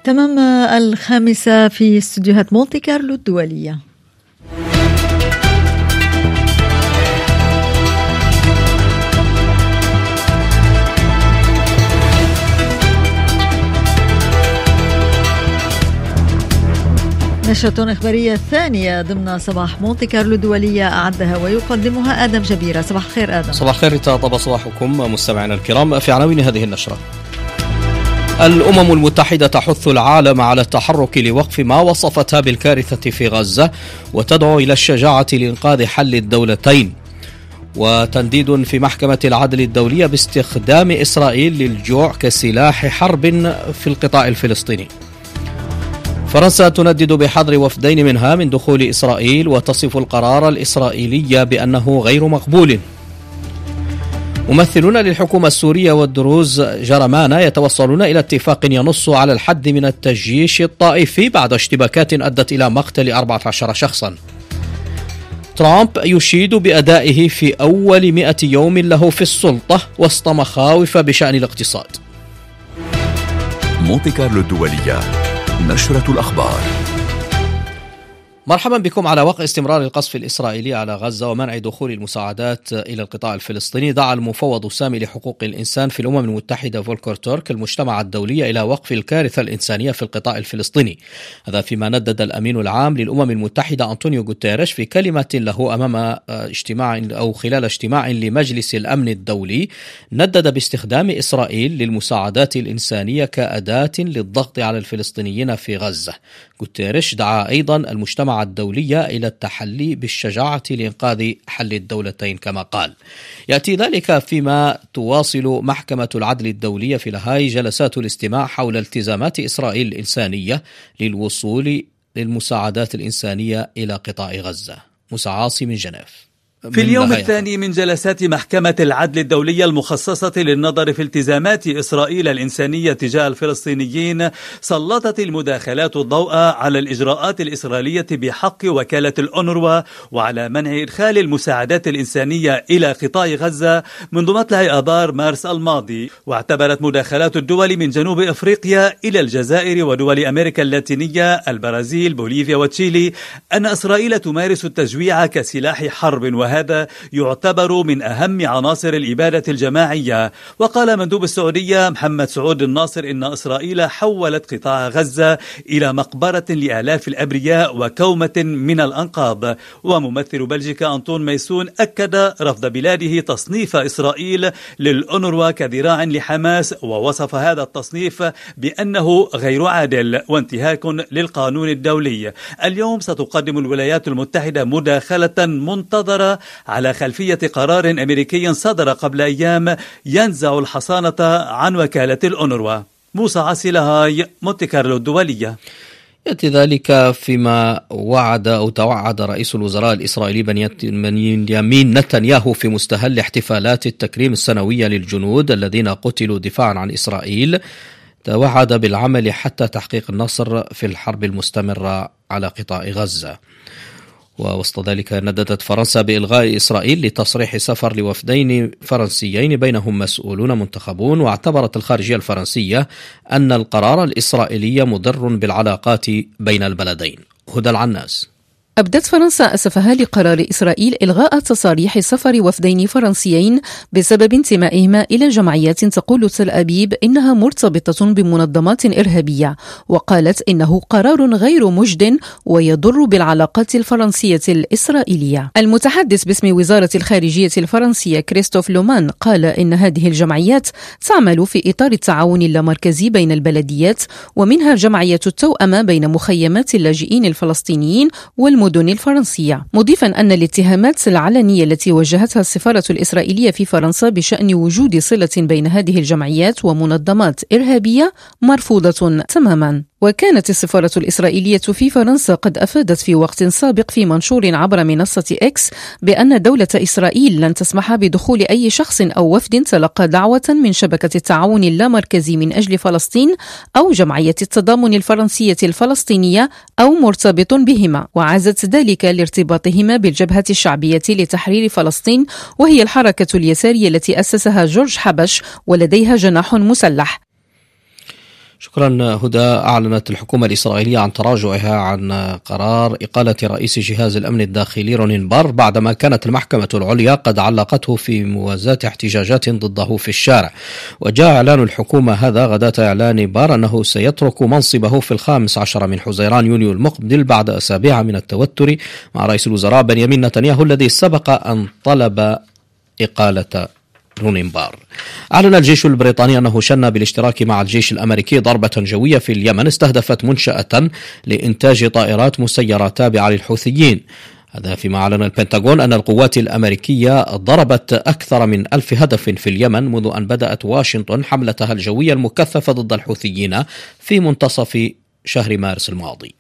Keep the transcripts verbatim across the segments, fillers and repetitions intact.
تمام الخامسة في استديوهات مونتي كارلو الدولية. نشرة إخبارية ثانية ضمن صباح مونتي كارلو الدولية أعدها ويقدمها آدم جبيرة. صباح الخير آدم. صباح الخير ريتا، طاب صباحكم مستمعينا الكرام. في عناوين هذه النشرة: الأمم المتحدة تحث العالم على التحرك لوقف ما وصفتها بالكارثة في غزة وتدعو إلى الشجاعة لإنقاذ حل الدولتين. وتنديد في محكمة العدل الدولية باستخدام إسرائيل للجوع كسلاح حرب في القطاع الفلسطيني. فرنسا تندد بحظر وفدين منها من دخول إسرائيل وتصف القرار الإسرائيلي بأنه غير مقبول. ممثلون للحكومة السورية والدروز جرمانا يتوصلون إلى اتفاق ينص على الحد من التجيش الطائفي بعد اشتباكات أدت إلى مقتل أربعة عشر شخصا. ترامب يشيد بأدائه في أول مئة يوم له في السلطة وسط مخاوف بشأن الاقتصاد. مونتي كارلو الدولية، نشرة الأخبار. مرحبا بكم. على وقع استمرار القصف الإسرائيلي على غزة ومنع دخول المساعدات إلى القطاع الفلسطيني، دعا المفوض السامي لحقوق الإنسان في الأمم المتحدة فولكر تورك المجتمع الدولي إلى وقف الكارثة الإنسانية في القطاع الفلسطيني. هذا فيما ندد الأمين العام للأمم المتحدة أنطونيو غوتيريش في كلمة له أمام اجتماع أو خلال اجتماع لمجلس الأمن الدولي، ندد باستخدام إسرائيل للمساعدات الإنسانية كأداة للضغط على الفلسطينيين في غزة. غوتيريش دعا أيضا المجتمع الدولية إلى التحلي بالشجاعة لإنقاذ حل الدولتين كما قال. يأتي ذلك فيما تواصل محكمة العدل الدولية في لاهاي جلسات الاستماع حول التزامات إسرائيل الإنسانية للوصول للمساعدات الإنسانية إلى قطاع غزة. موسى عاصي من جنيف. في اليوم الثاني من جلسات محكمة العدل الدولية المخصصة للنظر في التزامات إسرائيل الإنسانية تجاه الفلسطينيين، سلطت المداخلات الضوء على الإجراءات الإسرائيلية بحق وكالة الأونروا وعلى منع إدخال المساعدات الإنسانية إلى قطاع غزة منذ مطلع آذار مارس الماضي. واعتبرت مداخلات الدول من جنوب أفريقيا إلى الجزائر ودول أمريكا اللاتينية البرازيل بوليفيا وتشيلي أن إسرائيل تمارس التجويع كسلاح حرب، وهذا هذا يعتبر من أهم عناصر الإبادة الجماعية. وقال مندوب السعودية محمد سعود الناصر إن إسرائيل حولت قطاع غزة إلى مقبرة لآلاف الأبرياء وكومة من الأنقاض. وممثل بلجيكا أنطون ميسون أكد رفض بلاده تصنيف إسرائيل للأونروا كذراع لحماس، ووصف هذا التصنيف بأنه غير عادل وانتهاك للقانون الدولي. اليوم ستقدم الولايات المتحدة مداخلة منتظرة على خلفية قرار أمريكي صدر قبل أيام ينزع الحصانة عن وكالة الأونروا. موسى عاصي، لاهاي، مونتي كارلو الدولية. يأتي ذلك فيما وعد أو توعد رئيس الوزراء الإسرائيلي بنيامين نتنياهو في مستهل احتفالات التكريم السنوية للجنود الذين قتلوا دفاعا عن إسرائيل، توعد بالعمل حتى تحقيق النصر في الحرب المستمرة على قطاع غزة. ووسط ذلك نددت فرنسا بإلغاء إسرائيل لتصريح سفر لوفدين فرنسيين بينهم مسؤولون منتخبون، واعتبرت الخارجية الفرنسية أن القرار الإسرائيلي مضر بالعلاقات بين البلدين. هدى العناس. أبدت فرنسا أسفها لقرار إسرائيل إلغاء تصاريح سفر وفدين فرنسيين بسبب انتمائهما إلى جمعيات تقول تل أبيب إنها مرتبطة بمنظمات إرهابية، وقالت إنه قرار غير مجد ويضر بالعلاقات الفرنسية الإسرائيلية. المتحدث باسم وزارة الخارجية الفرنسية كريستوف لومان قال إن هذه الجمعيات تعمل في إطار التعاون اللامركزي بين البلديات، ومنها جمعية التوأمة بين مخيمات اللاجئين الفلسطينيين والمدن المدن الفرنسية، مضيفا أن الاتهامات العلنية التي وجهتها السفارة الإسرائيلية في فرنسا بشأن وجود صلة بين هذه الجمعيات ومنظمات إرهابية مرفوضة تماما. وكانت السفارة الإسرائيلية في فرنسا قد أفادت في وقت سابق في منشور عبر منصة إكس بأن دولة إسرائيل لن تسمح بدخول أي شخص أو وفد تلقى دعوة من شبكة التعاون اللامركزي من أجل فلسطين أو جمعية التضامن الفرنسية الفلسطينية أو مرتبط بهما، وعزت ذلك لارتباطهما بالجبهة الشعبية لتحرير فلسطين، وهي الحركة اليسارية التي أسسها جورج حبش ولديها جناح مسلح. شكرا هدى. أعلنت الحكومة الإسرائيلية عن تراجعها عن قرار إقالة رئيس جهاز الأمن الداخلي رونين بار بعدما كانت المحكمة العليا قد علقته في موازاة احتجاجات ضده في الشارع. وجاء إعلان الحكومة هذا غداة إعلان بار أنه سيترك منصبه في الخامس عشر من حزيران يونيو المقبل بعد أسابيع من التوتر مع رئيس الوزراء بنيامين نتنياهو الذي سبق أن طلب إقالة رونين بار. أعلن الجيش البريطاني أنه شن بالاشتراك مع الجيش الأمريكي ضربة جوية في اليمن استهدفت منشأة لإنتاج طائرات مسيرة تابعة للحوثيين. هذا فيما أعلن البنتاغون أن القوات الأمريكية ضربت أكثر من ألف هدف في اليمن منذ أن بدأت واشنطن حملتها الجوية المكثفة ضد الحوثيين في منتصف شهر مارس الماضي.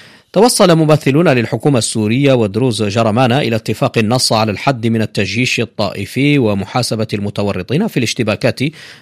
توصل ممثلون للحكومة السورية ودروز جرمانة إلى اتفاق نص على الحد من التجيش الطائفي ومحاسبة المتورطين في الاشتباكات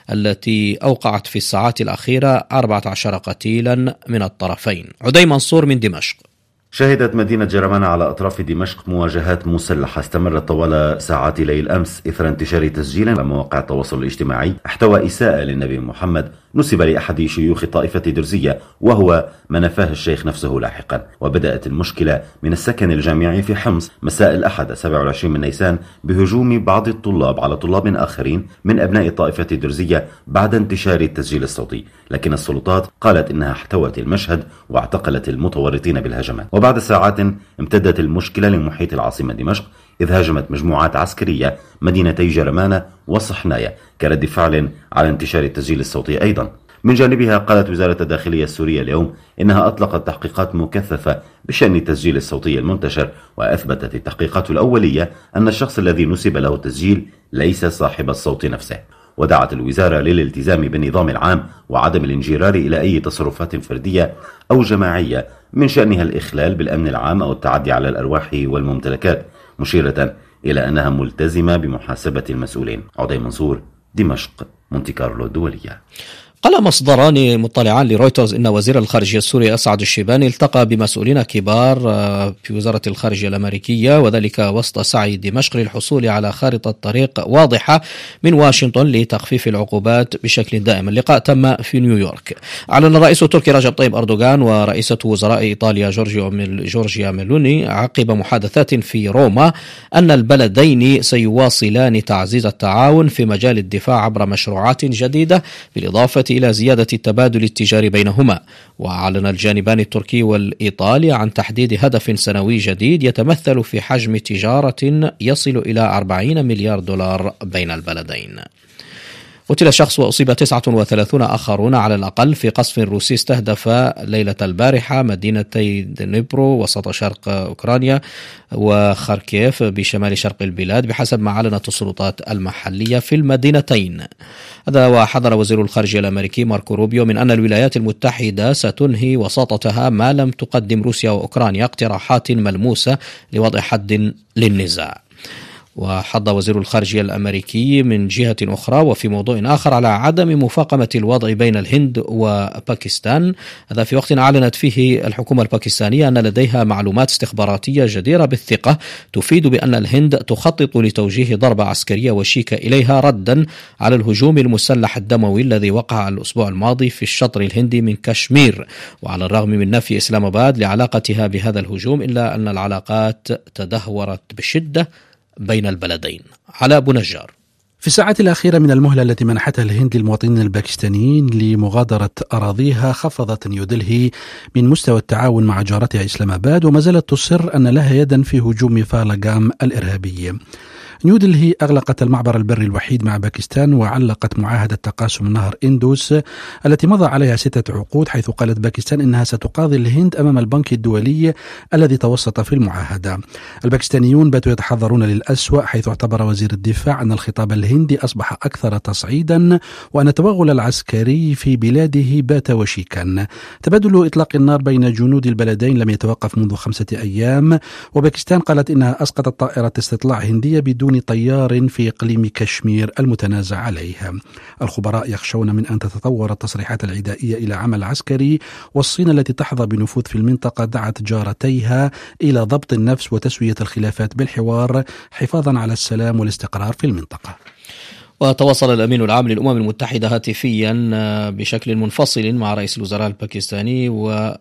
التي أوقعت في الساعات الأخيرة أربعة عشر قتيلا من الطرفين. عدي منصور من دمشق. شهدت مدينة جرمانة على أطراف دمشق مواجهات مسلحة استمرت طوال ساعات ليل أمس إثر انتشار تسجيل على مواقع التواصل الاجتماعي احتوى إساءة للنبي محمد نسب لأحد شيوخ طائفة درزية وهو ما نفاه الشيخ نفسه لاحقا. وبدأت المشكلة من السكن الجامعي في حمص مساء الأحد سبعة وعشرين من نيسان بهجوم بعض الطلاب على طلاب آخرين من أبناء طائفة درزية بعد انتشار التسجيل الصوتي، لكن السلطات قالت إنها احتوت المشهد واعتقلت المتورطين بالهجمات. وبعد ساعات امتدت المشكلة لمحيط العاصمة دمشق إذ هاجمت مجموعات عسكرية مدينتي جرمانة وصحنايا كرد فعل على انتشار التسجيل الصوتي أيضا. من جانبها قالت وزارة الداخلية السورية اليوم إنها أطلقت تحقيقات مكثفة بشأن التسجيل الصوتي المنتشر، وأثبتت التحقيقات الأولية أن الشخص الذي نسب له التسجيل ليس صاحب الصوت نفسه. ودعت الوزارة للالتزام بالنظام العام وعدم الانجرار إلى أي تصرفات فردية أو جماعية من شأنها الإخلال بالأمن العام أو التعدي على الأرواح والممتلكات، مشيرة إلى أنها ملتزمة بمحاسبة المسؤولين. عدي منصور، دمشق، مونتي كارلو الدولية. قال مصدران مطلعان لرويترز إن وزير الخارجية السوري أسعد الشيباني التقى بمسؤولين كبار في وزارة الخارجية الأمريكية، وذلك وسط سعي دمشق للحصول على خارطة طريق واضحة من واشنطن لتخفيف العقوبات بشكل دائم. اللقاء تم في نيويورك. أعلن الرئيس التركي رجب طيب أردوغان ورئيسة وزراء إيطاليا جورجيا ميلوني عقب محادثات في روما أن البلدين سيواصلان تعزيز التعاون في مجال الدفاع عبر مشروعات جديدة، بالإضافة إلى زيادة التبادل التجاري بينهما. وأعلن الجانبان التركي والإيطالي عن تحديد هدف سنوي جديد يتمثل في حجم تجارة يصل إلى أربعين مليار دولار بين البلدين. قتل شخص وأصيب تسعة وثلاثون آخرون على الأقل في قصف روسي استهدف ليلة البارحة مدينتي دنيبرو وسط شرق أوكرانيا وخاركيف بشمال شرق البلاد بحسب ما أعلنت السلطات المحلية في المدينتين. هذا وحذر وزير الخارجية الأمريكي ماركو روبيو من أن الولايات المتحدة ستنهي وساطتها ما لم تقدم روسيا وأوكرانيا اقتراحات ملموسة لوضع حد للنزاع. وحض وزير الخارجية الأمريكي من جهة أخرى وفي موضوع آخر على عدم مفاقمة الوضع بين الهند وباكستان، هذا في وقت أعلنت فيه الحكومة الباكستانية أن لديها معلومات استخباراتية جديرة بالثقة تفيد بأن الهند تخطط لتوجيه ضربة عسكرية وشيكة إليها ردا على الهجوم المسلح الدموي الذي وقع الأسبوع الماضي في الشطر الهندي من كشمير. وعلى الرغم من نفي إسلام آباد لعلاقتها بهذا الهجوم إلا أن العلاقات تدهورت بشدة بين البلدين. على أبو نجار. في الساعات الأخيرة من المهلة التي منحتها الهند للمواطنين الباكستانيين لمغادرة أراضيها خفضت نيودلهي من مستوى التعاون مع جارتها إسلام آباد، وما زالت تصر أن لها يدا في هجوم فالغام الإرهابي. نيودلهي أغلقت المعبر البري الوحيد مع باكستان وعلقت معاهدة تقاسم نهر إندوس التي مضى عليها ستة عقود، حيث قالت باكستان إنها ستقاضي الهند أمام البنك الدولي الذي توسط في المعاهدة. الباكستانيون باتوا يتحضرون للأسوأ، حيث اعتبر وزير الدفاع أن الخطاب الهندي أصبح أكثر تصعيدا وأن التوغل العسكري في بلاده بات وشيكا. تبادل إطلاق النار بين جنود البلدين لم يتوقف منذ خمسة أيام، وباكستان قالت إنها أسقطت طائرة استطلاع هندية بدون طيار في إقليم كشمير المتنازع عليه. الخبراء يخشون من أن تتطور التصريحات العدائية إلى عمل عسكري، والصين التي تحظى بنفوذ في المنطقة دعت جارتيها إلى ضبط النفس وتسوية الخلافات بالحوار حفاظا على السلام والاستقرار في المنطقة. وتواصل الأمين العام للأمم المتحدة هاتفيا بشكل منفصل مع رئيس الوزراء الباكستاني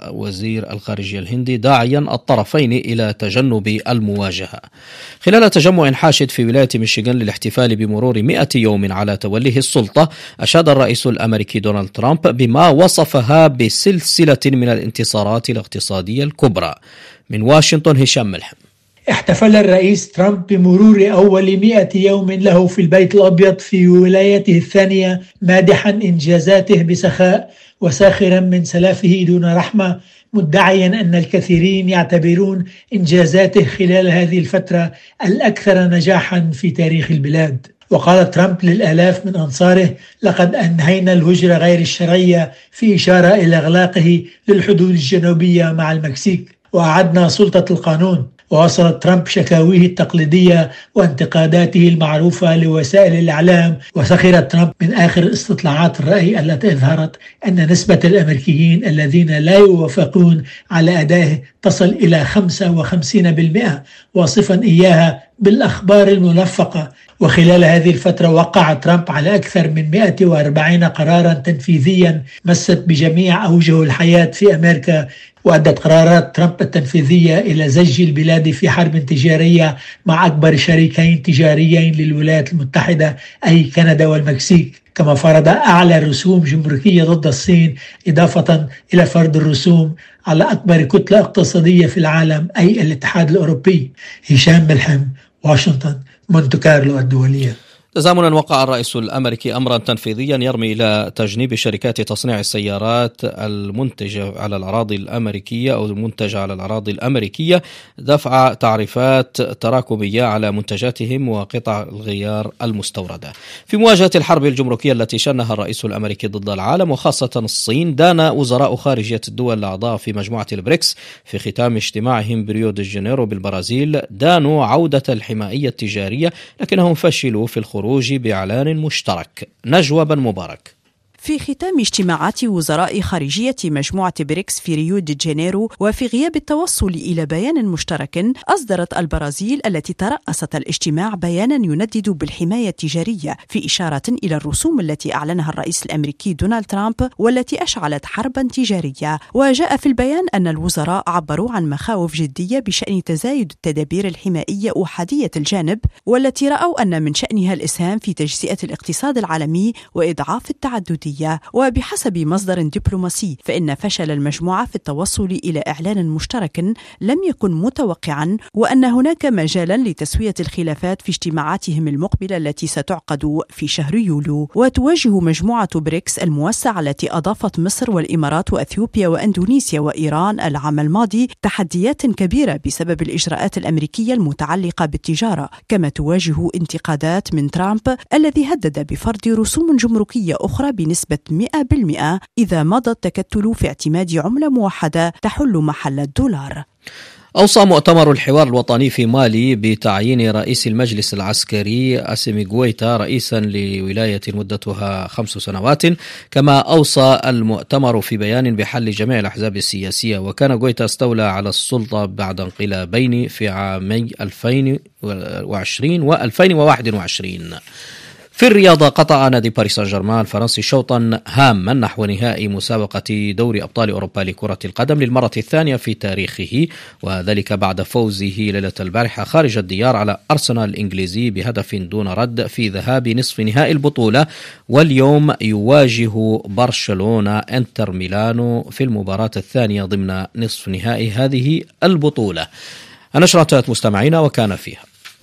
ووزير الخارجية الهندي داعيا الطرفين إلى تجنب المواجهة. خلال تجمع حاشد في ولاية ميشيغان للاحتفال بمرور مئة يوم على توليه السلطة، أشاد الرئيس الأمريكي دونالد ترامب بما وصفها بسلسلة من الانتصارات الاقتصادية الكبرى. من واشنطن هشام ملحم. احتفل الرئيس ترامب بمرور أول مئة يوم له في البيت الأبيض في ولايته الثانية، مادحا إنجازاته بسخاء وساخرا من سلافه دون رحمة، مدعيا أن الكثيرين يعتبرون إنجازاته خلال هذه الفترة الأكثر نجاحا في تاريخ البلاد. وقال ترامب للآلاف من أنصاره: لقد أنهينا الهجرة غير الشرعية، في إشارة إلى إغلاقه للحدود الجنوبية مع المكسيك، وأعدنا سلطة القانون. وواصل ترامب شكاويه التقليدية وانتقاداته المعروفة لوسائل الإعلام، وسخر ترامب من آخر استطلاعات الرأي التي أظهرت أن نسبة الأمريكيين الذين لا يوافقون على أدائه تصل إلى خمسة وخمسين بالمئة، واصفا إياها بالأخبار الملفقة. وخلال هذه الفترة وقع ترامب على أكثر من مئة وأربعين قرارا تنفيذيا مست بجميع أوجه الحياة في أمريكا، وأدت قرارات ترامب التنفيذية إلى زج البلاد في حرب تجارية مع أكبر شريكين تجاريين للولايات المتحدة أي كندا والمكسيك، كما فرض أعلى رسوم جمركية ضد الصين، إضافة إلى فرض الرسوم على أكبر كتلة اقتصادية في العالم أي الاتحاد الأوروبي. هشام ملحم، واشنطن، مونte كارلو الدولية. تزامنا وقع الرئيس الأمريكي أمرا تنفيذيا يرمي إلى تجنيب شركات تصنيع السيارات المنتجة على الأراضي الأمريكية أو المنتجة على الأراضي الأمريكية دفع تعريفات تراكمية على منتجاتهم وقطع الغيار المستوردة. في مواجهة الحرب الجمركية التي شنها الرئيس الأمريكي ضد العالم وخاصة الصين، دان وزراء خارجية الدول الأعضاء في مجموعة البريكس في ختام اجتماعهم بريو دي جانيرو بالبرازيل دانوا عودة الحمائية التجارية، لكنهم فشلوا في الخروج بإعلان مشترك. نجوى بن مبارك. في ختام اجتماعات وزراء خارجية مجموعة بريكس في ريو دي جانيرو وفي غياب التوصل إلى بيان مشترك، أصدرت البرازيل التي ترأست الاجتماع بيانا يندد بالحماية التجارية في إشارة إلى الرسوم التي أعلنها الرئيس الأمريكي دونالد ترامب والتي أشعلت حربا تجارية. وجاء في البيان أن الوزراء عبروا عن مخاوف جدية بشأن تزايد التدابير الحمائية أحادية الجانب، والتي رأوا أن من شأنها الإسهام في تجزئة الاقتصاد العالمي وإضعاف التعددية. وبحسب مصدر دبلوماسي فإن فشل المجموعة في التوصل إلى إعلان مشترك لم يكن متوقعا، وأن هناك مجالا لتسوية الخلافات في اجتماعاتهم المقبلة التي ستعقد في شهر يوليو. وتواجه مجموعة بريكس الموسعة التي أضافت مصر والإمارات وأثيوبيا وأندونيسيا وإيران العام الماضي تحديات كبيرة بسبب الإجراءات الأمريكية المتعلقة بالتجارة، كما تواجه انتقادات من ترامب الذي هدد بفرض رسوم جمركية أخرى بنسبة مئة بالمئة إذا مضى التكتل في اعتماد عملة موحدة تحل محل الدولار. أوصى مؤتمر الحوار الوطني في مالي بتعيين رئيس المجلس العسكري أسيمي غويتا رئيسا لولاية مدتها خمس سنوات، كما أوصى المؤتمر في بيان بحل جميع الأحزاب السياسية. وكان غويتا استولى على السلطة بعد انقلابين في عامي ألفين وعشرين وألفين وواحد وعشرين. في الرياضة، قطع نادي باريس سان جيرمان الفرنسي شوطا هاما نحو نهائي مسابقة دوري أبطال أوروبا لكرة القدم للمرة الثانية في تاريخه، وذلك بعد فوزه ليلة البارحة خارج الديار على أرسنال الإنجليزي بهدف دون رد في ذهاب نصف نهائي البطولة. واليوم يواجه برشلونة انتر ميلانو في المباراة الثانية ضمن نصف نهائي هذه البطولة. النشرة انتهت مستمعينا، وكان فيها: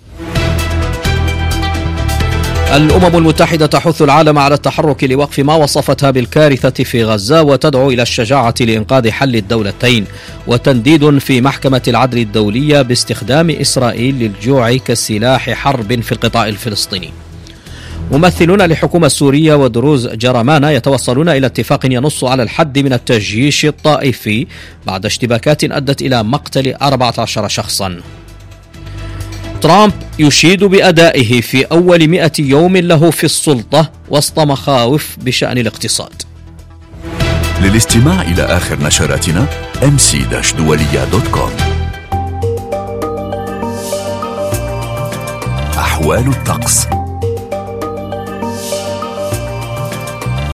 الأمم المتحدة تحث العالم على التحرك لوقف ما وصفتها بالكارثة في غزة وتدعو إلى الشجاعة لإنقاذ حل الدولتين، وتنديد في محكمة العدل الدولية باستخدام إسرائيل للجوع كسلاح حرب في القطاع الفلسطيني. ممثلون للحكومة السورية ودروز جرمانة يتوصلون إلى اتفاق ينص على الحد من التجيش الطائفي بعد اشتباكات أدت إلى مقتل أربعة عشر شخصا. ترامب يشيد بأدائه في أول مئة يوم له في السلطة وسط مخاوف بشأن الاقتصاد. للاستماع إلى آخر نشراتنا إم سي دولية دوت كوم. أحوال الطقس.